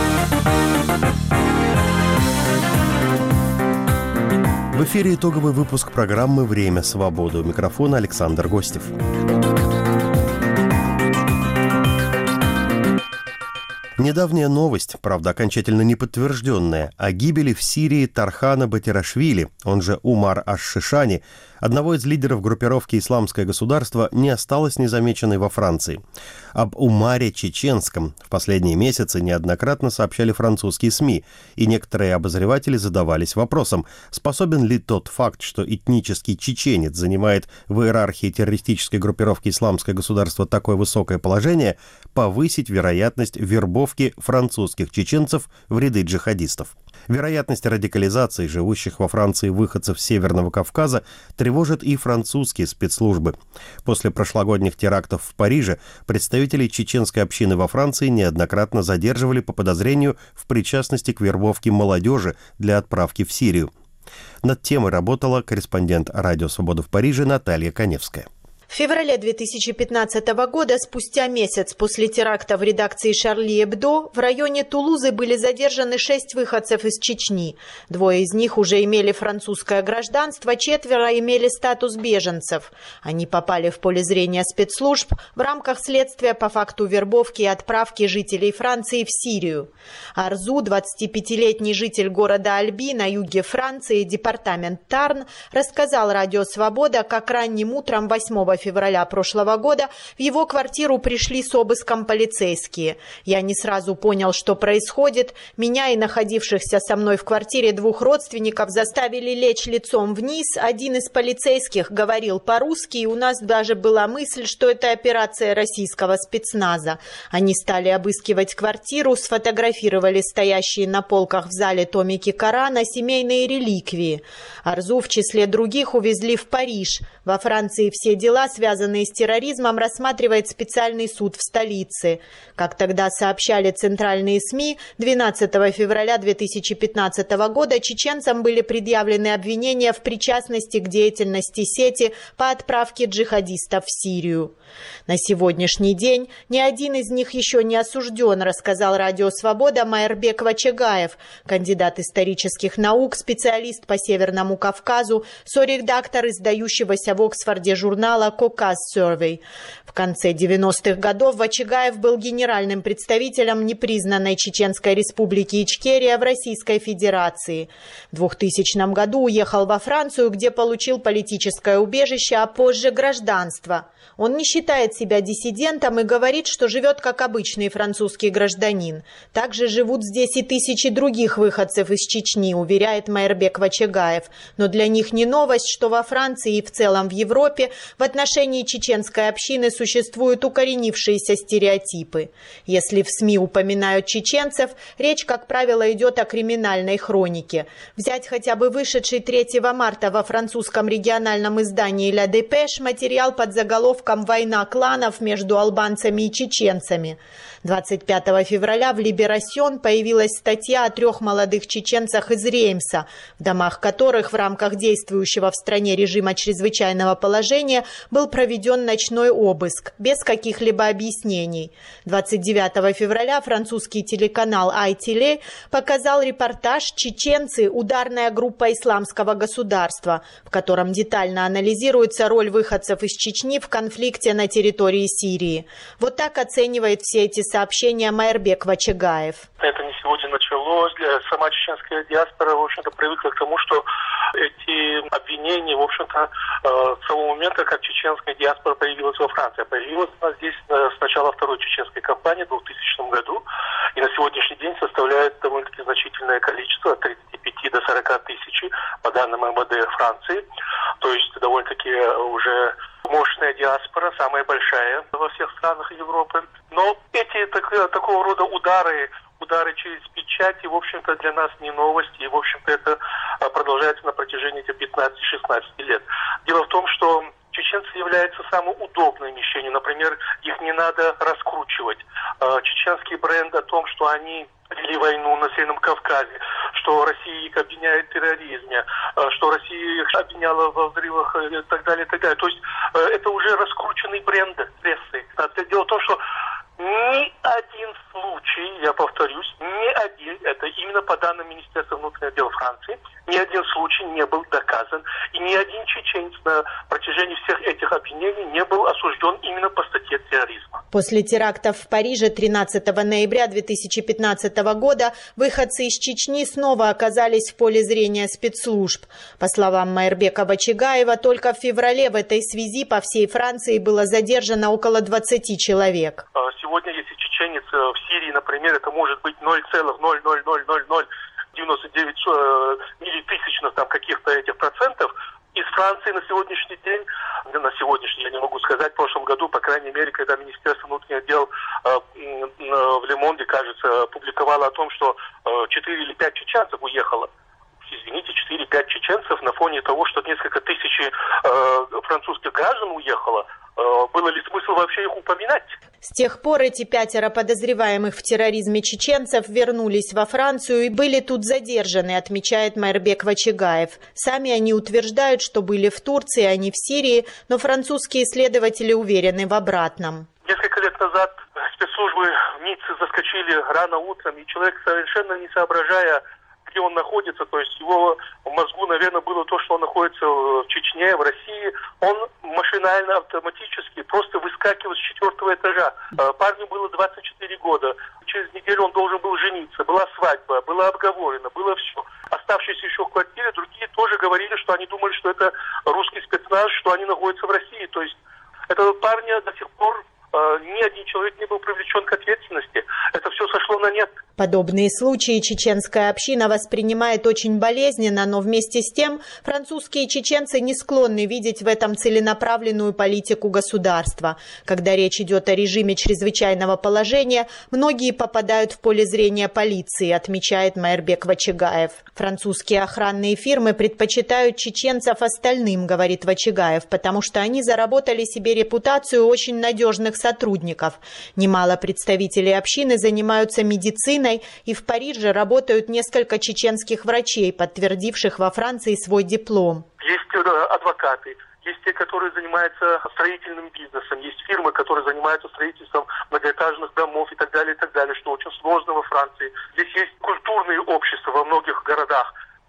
S1: В эфире итоговый выпуск программы «Время свободы». У микрофона Александр Гостев. Недавняя новость, правда, окончательно не подтвержденная, о гибели в Сирии Тархана Батирашвили, он же Умар аш-Шишани, одного из лидеров группировки «Исламское государство», не осталась незамеченной во Франции. Об Умаре Чеченском в последние месяцы неоднократно сообщали французские СМИ, и некоторые обозреватели задавались вопросом, способен ли тот факт, что этнический чеченец занимает в иерархии террористической группировки «Исламское государство» такое высокое положение, повысить вероятность вербовки французских чеченцев в ряды джихадистов. Вероятность радикализации живущих во Франции выходцев Северного Кавказа тревожит и французские спецслужбы. После прошлогодних терактов в Париже представителей чеченской общины во Франции неоднократно задерживали по подозрению в причастности к вербовке молодежи для отправки в Сирию. Над темой работала корреспондент «Радио Свобода» в Париже Наталья Коневская.
S7: В феврале 2015 года, спустя месяц после теракта в редакции «Шарли Эбдо», в районе Тулузы были задержаны 6 выходцев из Чечни. 2 из них уже имели французское гражданство, 4 имели статус беженцев. Они попали в поле зрения спецслужб в рамках следствия по факту вербовки и отправки жителей Франции в Сирию. Арзу, 25-летний житель города Альби на юге Франции, департамент Тарн, рассказал «Радио Свобода», как ранним утром 8 февраля прошлого года в его квартиру пришли с обыском полицейские. Я не сразу понял, что происходит. Меня и находившихся со мной в квартире 2 родственников заставили лечь лицом вниз. Один из полицейских говорил по-русски, и у нас даже была мысль, что это операция российского спецназа. Они стали обыскивать квартиру, сфотографировали стоящие на полках в зале томики Корана, семейные реликвии. Арзу в числе других увезли в Париж. Во Франции все дела, связанные с терроризмом, рассматривает специальный суд в столице. Как тогда сообщали центральные СМИ, 12 февраля 2015 года чеченцам были предъявлены обвинения в причастности к деятельности сети по отправке джихадистов в Сирию. На сегодняшний день ни один из них еще не осужден, рассказал «Радио Свобода» Майербек Вачагаев, кандидат исторических наук, специалист по Северному Кавказу, соредактор издающегося в Оксфорде журнала Caucus Survey. В конце 90-х годов Вачигаев был генеральным представителем непризнанной Чеченской республики Ичкерия в Российской Федерации. В 2000 году уехал во Францию, где получил политическое убежище, а позже гражданство. Он не считает себя диссидентом и говорит, что живет как обычный французский гражданин. Также живут здесь и тысячи других выходцев из Чечни, уверяет Майырбек Вачигаев. Но для них не новость, что во Франции и в целом в Европе в отношении чеченской общины существуют укоренившиеся стереотипы. Если в СМИ упоминают чеченцев, речь, как правило, идет о криминальной хронике. Взять хотя бы вышедший 3 марта во французском региональном издании «Ля Депеш» материал под заголовком «Война кланов между албанцами и чеченцами». 25 февраля в «Либерасьон» появилась статья о 3 молодых чеченцах из Реймса, в домах которых в рамках действующего в стране режима чрезвычайного положения был проведен ночной обыск, без каких-либо объяснений. 29 февраля французский телеканал ITV показал репортаж «Чеченцы. Ударная группа исламского государства», в котором детально анализируется роль выходцев из Чечни в конфликте на территории Сирии. Вот так оценивает все эти сообщения Майырбек Вачигаев.
S8: Это не сегодня началось. Сама чеченская диаспора, в общем-то, привыкла к тому, что эти обвинения, в общем-то, с того момента, как чеченская диаспора появилась во Франции. Появилась она здесь с начала второй чеченской кампании в 2000 году и на сегодняшний день составляет довольно-таки значительное количество, от 35 до 40 тысяч, по данным МВД Франции. То есть довольно-таки уже мощная диаспора, самая большая во всех странах Европы. Но эти такого рода удары через печать, в общем-то, для нас не новость, и, в общем-то, это продолжается на протяжении этих 15-16 лет. Дело в том, что чеченцы являются самым удобным мишенью. Например, их не надо раскручивать. Чеченский бренд о том, что они вели войну на Северном Кавказе, что Россия их обвиняет в терроризме, что Россия их обвиняла во взрывах и так далее, и так далее. То есть это уже раскрученный бренд прессы. Дело в том, что ни один случай, я повторюсь, ни один, это именно по данным Министерства внутренних дел Франции, ни один случай не был доказан, и ни один чеченец на протяжении всех этих обвинений не был осужден именно по статье терроризма.
S7: После терактов в Париже 13 ноября 2015 года выходцы из Чечни снова оказались в поле зрения спецслужб. По словам Майырбека Вачигаева, только в феврале в этой связи по всей Франции было задержано около 20 человек.
S8: Сегодня, если чеченец в Сирии, например, это может быть 0,00099 миллитысячных там каких-то этих процентов, из Франции на сегодняшний день, я не могу сказать, в прошлом году, по крайней мере, когда Министерство внутренних дел в Ле Монде, кажется, публиковало о том, что 4 или 5 чеченцев уехало. Извините, 4-5 чеченцев на фоне того, что несколько тысяч французских граждан уехало, было ли смысл вообще их упоминать?
S7: С тех пор эти 5 подозреваемых в терроризме чеченцев вернулись во Францию и были тут задержаны, отмечает Майырбек Вачигаев. Сами они утверждают, что были в Турции, а не в Сирии, но французские следователи уверены в обратном.
S8: Несколько лет назад спецслужбы в Ницце заскочили рано утром, и человек, совершенно не соображая, где он находится, то есть его в мозгу, наверное, было то, что он находится в Чечне, в России, он машинально, автоматически просто выскакивал с 4-го этажа. Парню было 24 года. Через неделю он должен был жениться. Была свадьба, было обговорено, было все. Оставшиеся еще в квартире, другие тоже говорили, что они думали, что это русский спецназ, что они находятся в России. То есть этого парня до сих пор ни один человек не был привлечен к ответственности. Это все сошло на нет.
S7: Подобные случаи чеченская община воспринимает очень болезненно, но вместе с тем французские чеченцы не склонны видеть в этом целенаправленную политику государства. Когда речь идет о режиме чрезвычайного положения, многие попадают в поле зрения полиции, отмечает Майырбек Вачигаев. Французские охранные фирмы предпочитают чеченцев остальным, говорит Вачигаев, потому что они заработали себе репутацию очень надежных сотрудников. Немало представителей общины занимаются медициной, и в Париже работают несколько чеченских врачей, подтвердивших во Франции свой диплом.
S8: Есть адвокаты, есть те, которые занимаются строительным бизнесом, есть фирмы, которые занимаются строительством многоэтажных домов и так далее, что очень сложно во Франции. Здесь есть культурные общества во многих городах.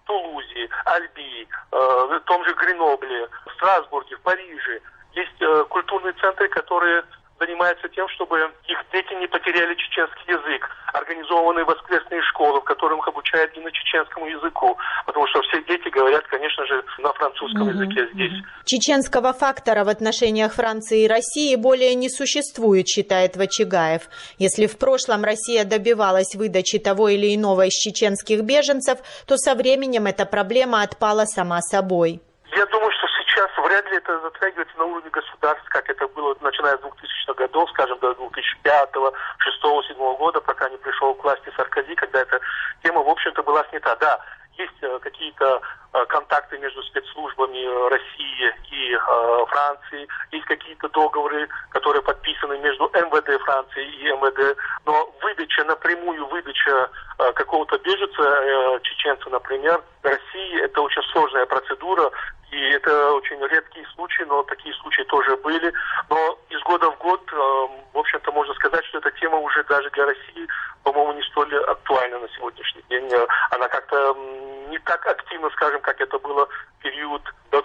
S8: Тулузе, Альби, в том же Гренобле, в Страсбурге, в Париже. Есть культурные центры, которые занимаются тем, чтобы их дети не потеряли чеченский язык. Организованные воскресные школы, в которых обучают именно чеченскому языку. Потому что все дети говорят, конечно же, на французском языке здесь.
S7: Чеченского фактора в отношениях Франции и России более не существует, считает Вачигаев. Если в прошлом Россия добивалась выдачи того или иного из чеченских беженцев, то со временем эта проблема отпала сама собой.
S8: Я думаю, что сейчас вряд ли это затрагивается на уровне государств, как это было начиная с 2000-х годов, скажем, до 2005, 2006, 2007 года, пока не пришел к власти Саркози, когда эта тема, в общем-то, была снята. Да, есть какие-то контакты между спецслужбами России и Франции, есть какие-то договоры, которые подписаны между МВД Франции и МВД, но напрямую выдача какого-то беженца, чеченца, например, России, это очень сложная процедура, и это очень редкие случаи, но такие случаи тоже были. Но из года в год, в общем-то, можно сказать, что эта тема уже даже для России, по-моему, не столь актуальна на сегодняшний день. Она как-то не так активна, скажем, как это было в период до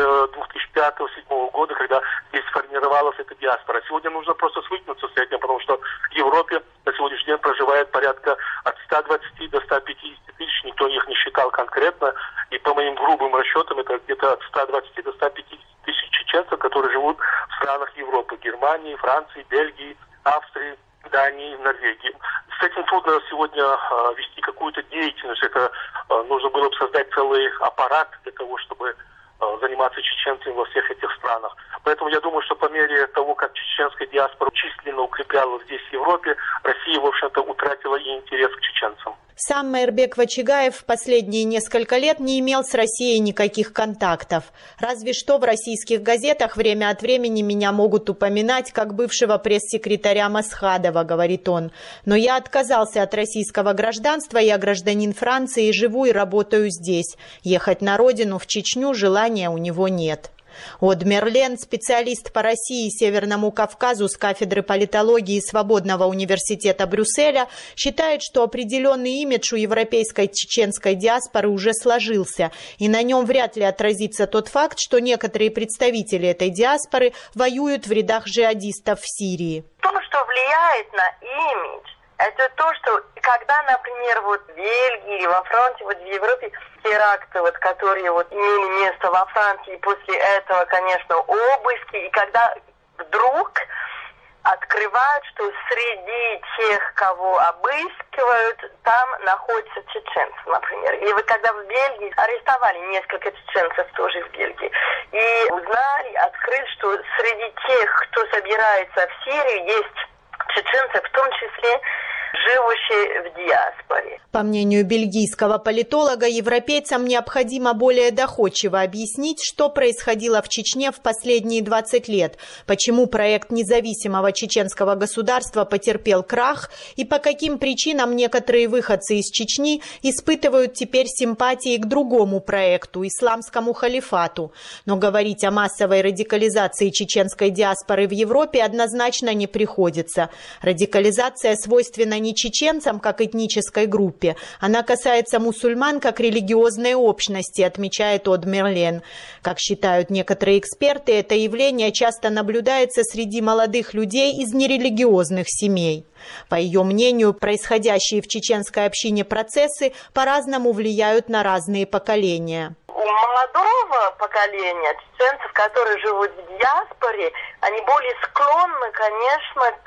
S8: 2005-2007 года, когда здесь сформировалась эта диаспора. Сегодня нужно просто свыкнуться с этим, потому что в Европе на сегодняшний день проживает порядка от 120 до 150 тысяч, никто их не считал конкретно, и по моим грубым расчетам это где-то от 120 до 150 тысяч чеченцев, которые живут в странах Европы, Германии, Франции, Бельгии, Австрии, Дании, Норвегии. С этим трудно сегодня вести какую-то деятельность. Это нужно было бы создать целый аппарат для того, чтобы заниматься чеченцами во всех этих странах. Поэтому я думаю, что по мере того, как чеченская диаспора численно укреплялась здесь, в Европе, Россия, в общем-то, утратила и интерес к чеченцам.
S7: Сам Майырбек Вачигаев в последние несколько лет не имел с Россией никаких контактов. Разве что в российских газетах время от времени меня могут упоминать как бывшего пресс-секретаря Масхадова, говорит он. Но я отказался от российского гражданства, я гражданин Франции, живу и работаю здесь. Ехать на родину, в Чечню, желания у него нет. Од Мерлен, специалист по России и Северному Кавказу с кафедры политологии Свободного университета Брюсселя, считает, что определенный имидж у европейской чеченской диаспоры уже сложился, и на нем вряд ли отразится тот факт, что некоторые представители этой диаспоры воюют в рядах джихадистов в Сирии.
S9: То, что влияет на имидж, это то, что когда, например, в Бельгии или во Франции, в Европе теракты, которые имели место во Франции, и после этого, конечно, обыски, и когда вдруг открывают, что среди тех, кого обыскивают, там находятся чеченцы, например. И когда в Бельгии арестовали несколько чеченцев тоже в Бельгии, и узнали, открыли, что среди тех, кто собирается в Сирию, есть чеченцы, в том числе живущие в диаспоре.
S7: По мнению бельгийского политолога, европейцам необходимо более доходчиво объяснить, что происходило в Чечне в последние 20 лет, почему проект независимого чеченского государства потерпел крах и по каким причинам некоторые выходцы из Чечни испытывают теперь симпатии к другому проекту – исламскому халифату. Но говорить о массовой радикализации чеченской диаспоры в Европе однозначно не приходится. Радикализация свойственна не чеченцам как этнической группе, она касается мусульман как религиозной общности, отмечает Од Мерлен. Как считают некоторые эксперты, это явление часто наблюдается среди молодых людей из нерелигиозных семей. По ее мнению, происходящие в чеченской общине процессы по-разному влияют на разные поколения.
S9: У молодого поколения чеченцев, которые живут в диаспоре, они более склонны, конечно,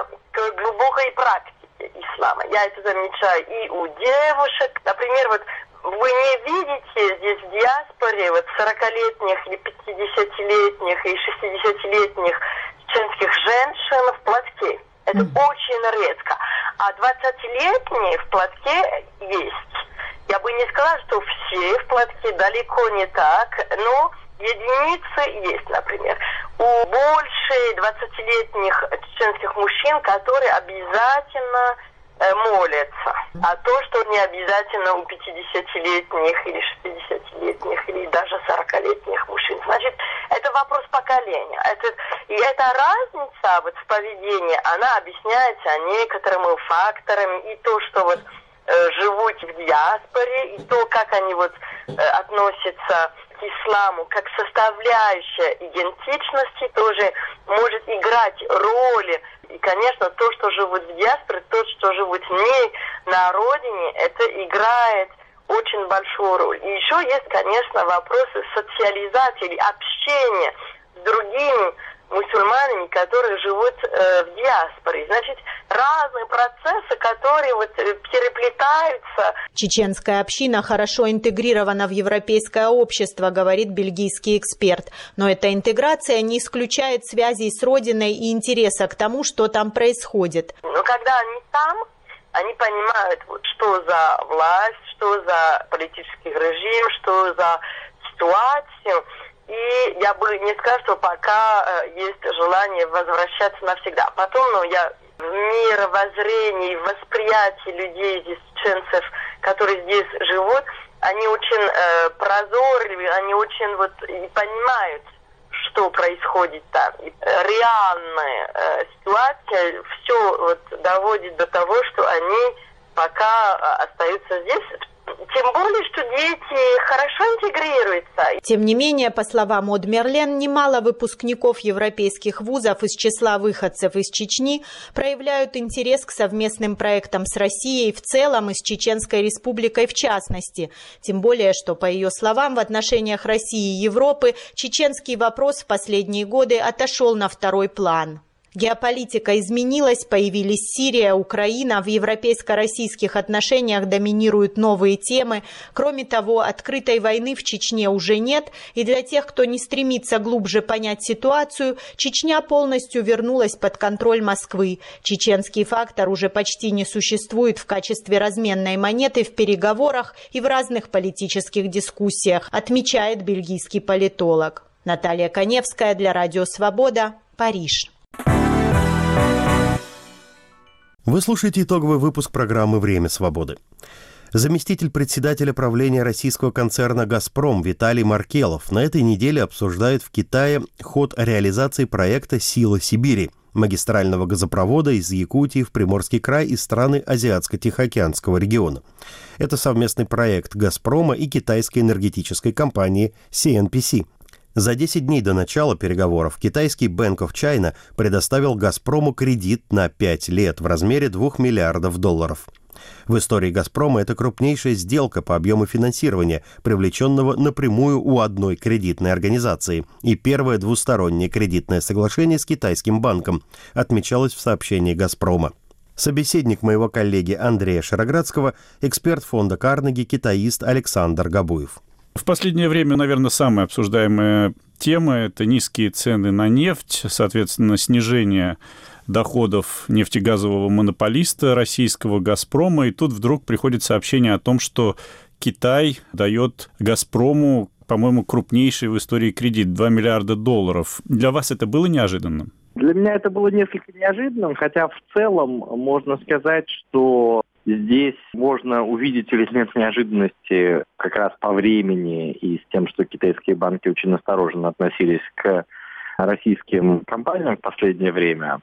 S9: к глубокой практике ислама. Я это замечаю и у девушек. Например, вы не видите здесь в диаспоре 40-летних или 50-летних и 60-летних чеченских женщин в платке. Это очень редко. А 20-летние в платке есть. Я бы не сказала, что все в платке, далеко не так, но единицы есть, например. У больше 20-летних чеченских мужчин, которые обязательно молятся. А то, что не обязательно у 50-летних или 60-летних или даже 40-летних мужчин. Значит, это вопрос поколения. И эта разница в поведении, она объясняется некоторыми факторами. И то, что живут в диаспоре, и то, как они относятся к исламу как составляющая идентичности, тоже может играть роль. И, конечно, то, что живут в диаспоре, то, что живут не на родине, это играет очень большую роль. И еще есть, конечно, вопросы социализации или общения с другими мусульманами, которые живут в диаспоре. Значит, разные процессы, которые переплетаются.
S7: Чеченская община хорошо интегрирована в европейское общество, говорит бельгийский эксперт. Но эта интеграция не исключает связей с родиной и интереса к тому, что там происходит.
S9: Но когда они там, они понимают, что за власть, что за политический режим, что за ситуацию. И я бы не сказала, что пока есть желание возвращаться навсегда. Потом, в мировоззрении, в восприятии людей здесь, чеченцев, которые здесь живут, они очень прозорливы, они очень понимают, что происходит там. И реальная ситуация все доводит до того, что они пока остаются здесь. Тем более, что дети хорошо интегрируются.
S7: Тем не менее, по словам Од Мерлен, немало выпускников европейских вузов из числа выходцев из Чечни проявляют интерес к совместным проектам с Россией в целом и с Чеченской Республикой в частности. Тем более, что, по ее словам, в отношениях России и Европы чеченский вопрос в последние годы отошел на второй план. Геополитика изменилась, появились Сирия, Украина, в европейско-российских отношениях доминируют новые темы. Кроме того, открытой войны в Чечне уже нет, и для тех, кто не стремится глубже понять ситуацию, Чечня полностью вернулась под контроль Москвы. Чеченский фактор уже почти не существует в качестве разменной монеты в переговорах и в разных политических дискуссиях, отмечает бельгийский политолог. Наталья Коневская для Радио Свобода, Париж.
S1: Вы слушаете итоговый выпуск программы «Время свободы». Заместитель председателя правления российского концерна «Газпром» Виталий Маркелов на этой неделе обсуждает в Китае ход реализации проекта «Сила Сибири» магистрального газопровода из Якутии в Приморский край и страны Азиатско-Тихоокеанского региона. Это совместный проект «Газпрома» и китайской энергетической компании CNPC. За 10 дней до начала переговоров китайский Bank of China предоставил «Газпрому» кредит на 5 лет в размере $2 миллиардов. В истории «Газпрома» это крупнейшая сделка по объему финансирования, привлеченного напрямую у одной кредитной организации, и первое двустороннее кредитное соглашение с китайским банком, отмечалось в сообщении «Газпрома». Собеседник моего коллеги Андрея Шароградского, эксперт фонда Карнеги, китаист Александр Габуев.
S10: В последнее время, наверное, самая обсуждаемая тема – это низкие цены на нефть, соответственно, снижение доходов нефтегазового монополиста российского «Газпрома». И тут вдруг приходит сообщение о том, что Китай дает «Газпрому», по-моему, крупнейший в истории кредит – $2 миллиарда. Для вас это было неожиданным?
S4: Для меня это было несколько неожиданным, хотя в целом можно сказать, что здесь можно увидеть элемент неожиданности как раз по времени и с тем, что китайские банки очень осторожно относились к российским компаниям в последнее время.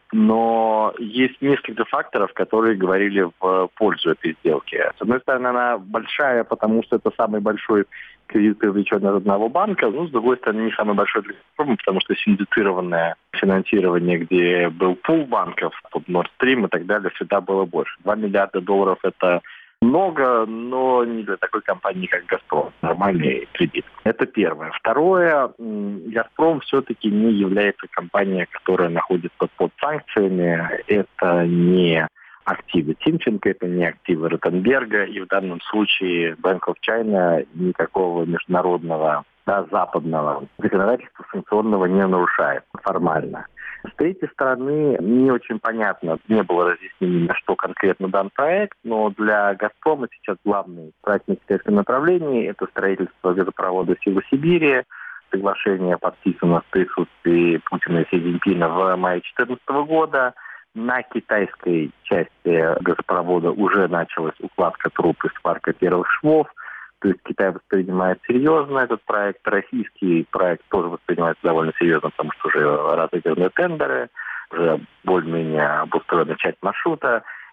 S4: Но есть несколько факторов, которые говорили в пользу этой сделки. С одной стороны, она большая, потому что это самый большой кредит, привлеченный от одного банка. Но, с другой стороны, не самый большой для «Газпрома», потому что синдицированное финансирование, где был пул банков, под Nord Stream и так далее, всегда было больше. $2 миллиарда – это много, но не для такой компании, как «Газпром». Нормальный кредит. Это первое. Второе, «Газпром» все-таки не является компанией, которая находится под санкциями. Это не активы Тимченко, это не активы Ротенберга, и в данном случае Bank of China никакого международного, западного законодательства санкционного не нарушает формально. С третьей стороны, не очень понятно, не было разъяснений, на что конкретно дан проект, но для «Газпрома» сейчас главный проект на китайском направлении – это строительство газопровода «Сила Сибири». Соглашение подписано в присутствии Путина и Си Цзиньпина в мае 2014 года. На китайской части газопровода уже началась укладка труб из сварка первых швов. То есть Китай воспринимает серьезно этот проект. Российский проект тоже воспринимается довольно серьезно, потому что уже разыграны тендеры, уже более-менее обустроена часть маршрута.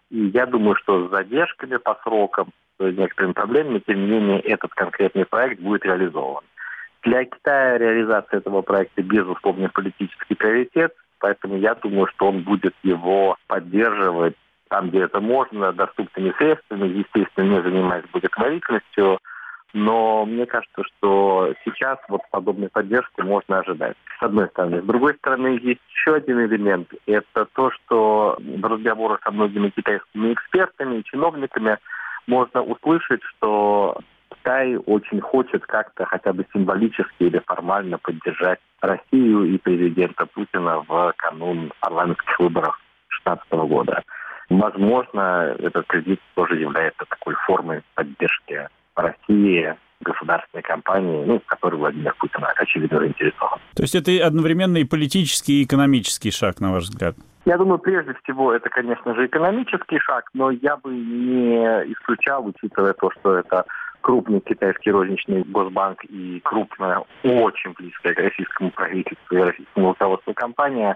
S4: И я думаю, что с задержками по срокам, с некоторыми проблемами, тем не менее, этот конкретный проект будет реализован. Для Китая реализация этого проекта, безусловно, политический приоритет, поэтому я думаю, что он будет его поддерживать там, где это можно, доступными средствами, естественно, не занимаясь благотворительностью. Но мне кажется, что сейчас вот подобной поддержки можно ожидать, с одной стороны. С другой стороны, есть еще один элемент. Это то, что в разговорах со многими китайскими экспертами и чиновниками можно услышать, что Китай очень хочет как-то хотя бы символически или формально поддержать Россию и президента Путина в канун парламентских выборов 2016 года. Возможно, этот кредит тоже является такой формой поддержки России, государственной компании, в которой Владимир Путин, очевидно, заинтересован.
S10: То есть это одновременно и политический, и экономический шаг, на ваш взгляд?
S4: Я думаю, прежде всего, это, конечно же, экономический шаг, но я бы не исключал, учитывая то, что это крупный китайский розничный госбанк и крупная, очень близкая к российскому правительству и российскому руководству компания,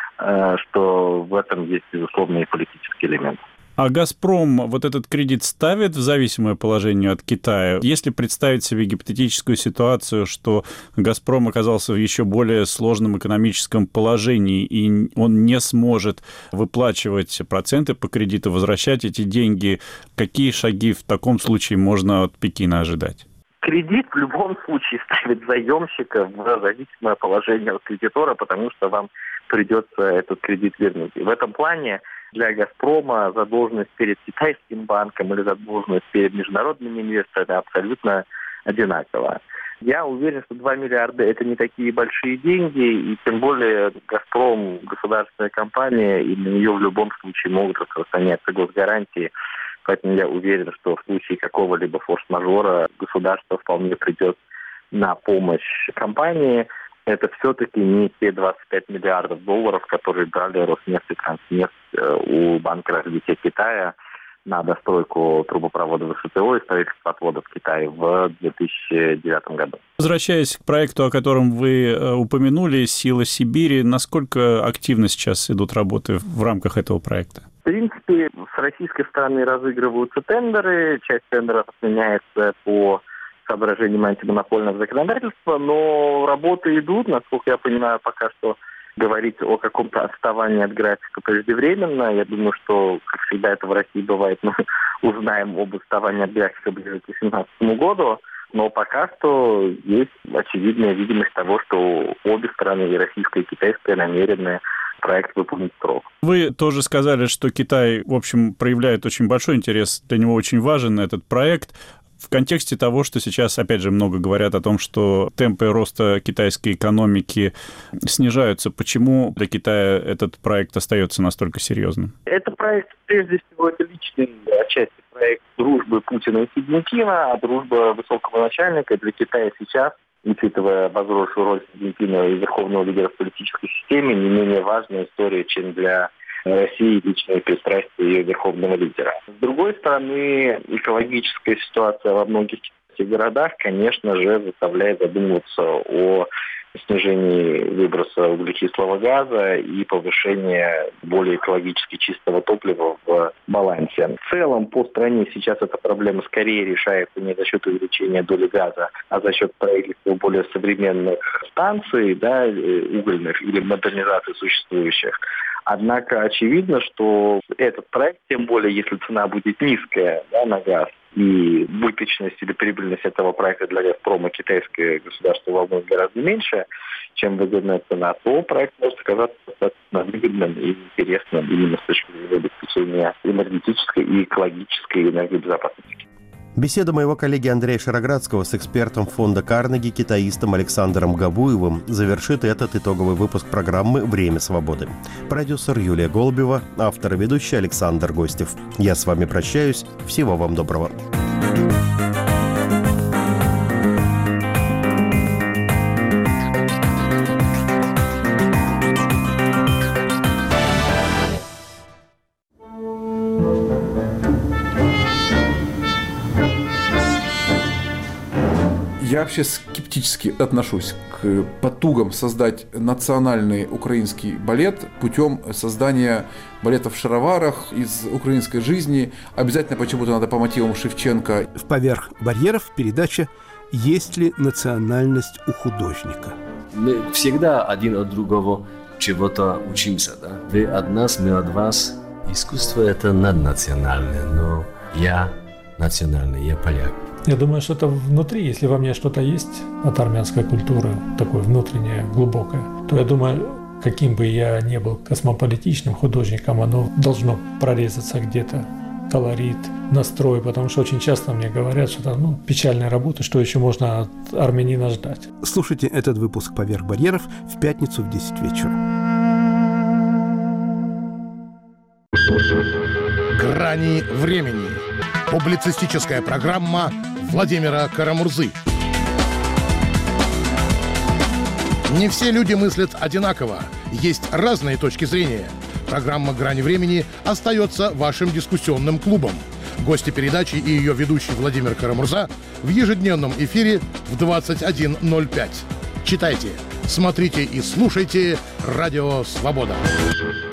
S4: что в этом есть, безусловно, и политический элемент.
S10: А «Газпром» вот этот кредит ставит в зависимое положение от Китая? Если представить себе гипотетическую ситуацию, что «Газпром» оказался в еще более сложном экономическом положении, и он не сможет выплачивать проценты по кредиту, возвращать эти деньги, какие шаги в таком случае можно от Пекина ожидать?
S4: Кредит в любом случае ставит заемщика в зависимое положение от кредитора, потому что вам придется этот кредит вернуть. И в этом плане для «Газпрома» задолженность перед китайским банком или задолженность перед международными инвесторами абсолютно одинакова. Я уверен, что 2 миллиарда – это не такие большие деньги, и тем более «Газпром» – государственная компания, и на нее в любом случае могут распространяться госгарантии. Поэтому я уверен, что в случае какого-либо форс-мажора государство вполне придет на помощь компании. Это все-таки не те 25 миллиардов долларов, которые брали Роснефть и Транснефть у Банка развития Китая на достройку трубопровода ВСТО и строительство отводов в Китае в 2009 году.
S10: Возвращаясь к проекту, о котором вы упомянули, «Сила Сибири», насколько активно сейчас идут работы в рамках этого проекта?
S4: В принципе, с российской стороны разыгрываются тендеры, часть тендеров отменяется по соображениям антимонопольного законодательства, но работы идут, насколько я понимаю, пока что говорить о каком-то отставании от графика преждевременно. Я думаю, что, как всегда это в России бывает, мы узнаем об отставании от графика ближе к 2018 году, но пока что есть очевидная видимость того, что обе стороны, и российская, и китайская, намерены проект выполнить срок.
S10: Вы тоже сказали, что Китай, в общем, проявляет очень большой интерес, для него очень важен этот проект. В контексте того, что сейчас, опять же, много говорят о том, что темпы роста китайской экономики снижаются, почему для Китая этот проект остается настолько серьезным?
S4: Это проект, прежде всего, это личный отчасти проект дружбы Путина и Си Цзиньпина, а дружба высокого начальника для Китая сейчас, учитывая возросшую роль Си Цзиньпина и верховного лидера в политической системе, не менее важная история, чем для России личные пристрастия ее верховного лидера. С другой стороны, экологическая ситуация во многих городах, конечно же, заставляет задумываться о снижении выброса углекислого газа и повышении более экологически чистого топлива в балансе. В целом, по стране сейчас эта проблема скорее решается не за счет увеличения доли газа, а за счет строительства более современных станций, угольных или модернизации существующих. Однако очевидно, что этот проект, тем более если цена будет низкая на газ, и убыточность или прибыльность этого проекта для «Газпрома» китайское государство волнует гораздо меньше, чем выгодная цена, то проект может оказаться достаточно выгодным и интересным именно с точки зрения обеспечения энергетической и экологической энергобезопасности.
S1: Беседа моего коллеги Андрея Шароградского с экспертом фонда Карнеги, китаистом Александром Габуевым завершит этот итоговый выпуск программы «Время свободы». Продюсер Юлия Голубева, автор и ведущий Александр Гостев. Я с вами прощаюсь. Всего вам доброго.
S11: Я вообще скептически отношусь к потугам создать национальный украинский балет путем создания балета в шароварах из украинской жизни. Обязательно почему-то надо по мотивам Шевченко.
S12: В «Поверх барьеров» передача «Есть ли национальность у художника?».
S13: Мы всегда один от другого чего-то учимся. Да? Вы от нас, мы от вас. Искусство – это наднациональное, но я национальный, я поляк.
S14: Я думаю, что это внутри, если во мне что-то есть от армянской культуры, такое внутреннее, глубокое, то я думаю, каким бы я ни был космополитичным художником, оно должно прорезаться где-то. Колорит, настрой, потому что очень часто мне говорят, что это печальная работа, что еще можно от армянина ждать.
S12: Слушайте этот выпуск «Поверх барьеров» в пятницу в 10 вечера.
S15: «Грани времени». Публицистическая программа Владимира Карамурзы. Не все люди мыслят одинаково. Есть разные точки зрения. Программа «Грани времени» остается вашим дискуссионным клубом. Гости передачи и ее ведущий Владимир Карамурза в ежедневном эфире в 21:05. Читайте, смотрите и слушайте «Радио Свобода».